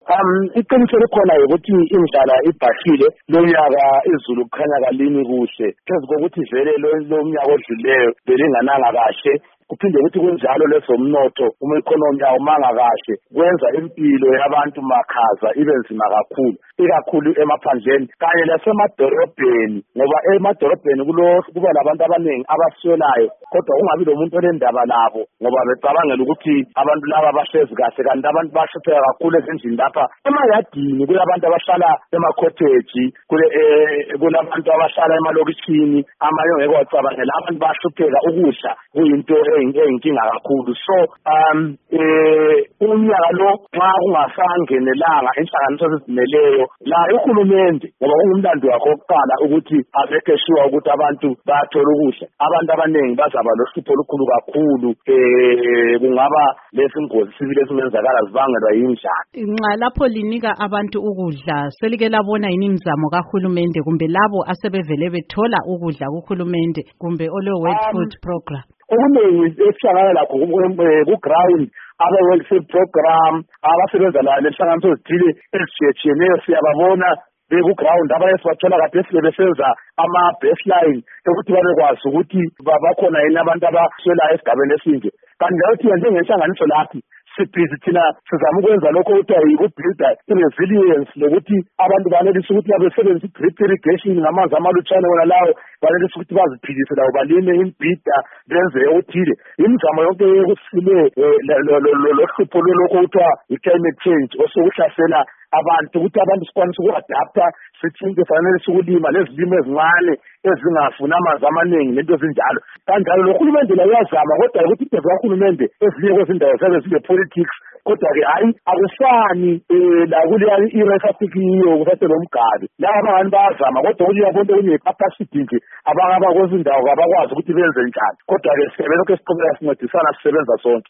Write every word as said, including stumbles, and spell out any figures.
Um iqiniso likhona ukuthi indlala ibhashile lonyaka izulu kukhanya kalini kuhle phezu kokuthi vele lo mnyaka odluleyo belingananga kahle kuphinde ukuthi kunjalo lesomnotho uma economy awumanga kahle kwenza impilo yabantu makhaza ibe nzima kakhulu ikakhulu emaphandleni kanye lasemadorobheni ngoba emadorobheni kuba labantu abaningi abaswelayo kodwa ungabi lo muntu olendaba labo ngoba becabangela ukuthi abantu laba bahlezi kahle kanti abantu bashitheka kakhulu ezindlini lapha emayadini kulabantu abahlala ema-cottage kulabantu abahlala emalokishini amanye ongeke wacabangela abantu bashupheka ukudla kuyinto eyinkinga kakhulu so um eh unyaka lo nxa kungasangenelanga inhlanganiso ezizimeleyo la uhulumende ngoba ungumlando wakho oqala ukuthi abeke sure ukuthi abantu bathola ukudla abantu abaningi bazaba lohlupho olukhulu kakhulu eh kungaba lesingozi sibile esingenzakala zibangelwa yindlala nxa lapho linika abantu ukudla selike labona yini imizamo kahulumende kumbe labo asebevele bethola ukudla kuhulumende kumbe ole World Food Program okuningi esihlangana lakho ku-ground aba-World Food Program abasebenza la nenhlanganiso ezithile ezitshiyetshiyeneyo siyababona beku-ground abanye sibathola kade sile besenza ama-baseline ukuthi babekwazi ukuthi bakhona yini abantu abaswelayo esigabeni esinje kanti njalo thina njengenhlanganiso laphi sibhizi thina sizama ukwenza lokho kuthiwa yikubuilda i-resilience lokuthi abantu banelise ukuthi babesebenzisa i-drip irrigation ngamanzi amalutshwane wona lawo banelise ukuthi baziphilise lawo balime imbhida benze okuthile imizamo yonke yokusile lohlupho lolokho kuthiwa i-climate change osokuhlasela abantu ukuthi abantu sikwanise uku-adapta sithinte fanele sikulima lezilimo ezincane ezingafuni amanzi amaningi nento ezinjalo kanjalo lo hulumende la uyazama kodwa ukuthi into zikahulumende ezinye kwezindawo zabe zile-politics kodwa-ke hayi akusani um lakuleya ira esasikiyo kusase lo mgabi laba abangani bayazama kodwa ukuthi uyabona kunye-capacity nje abakwezindawo abakwazi ukuthi benze njani kodwa-ke sisebenza lokho esiqhubeka sincedisana sisebenza sonke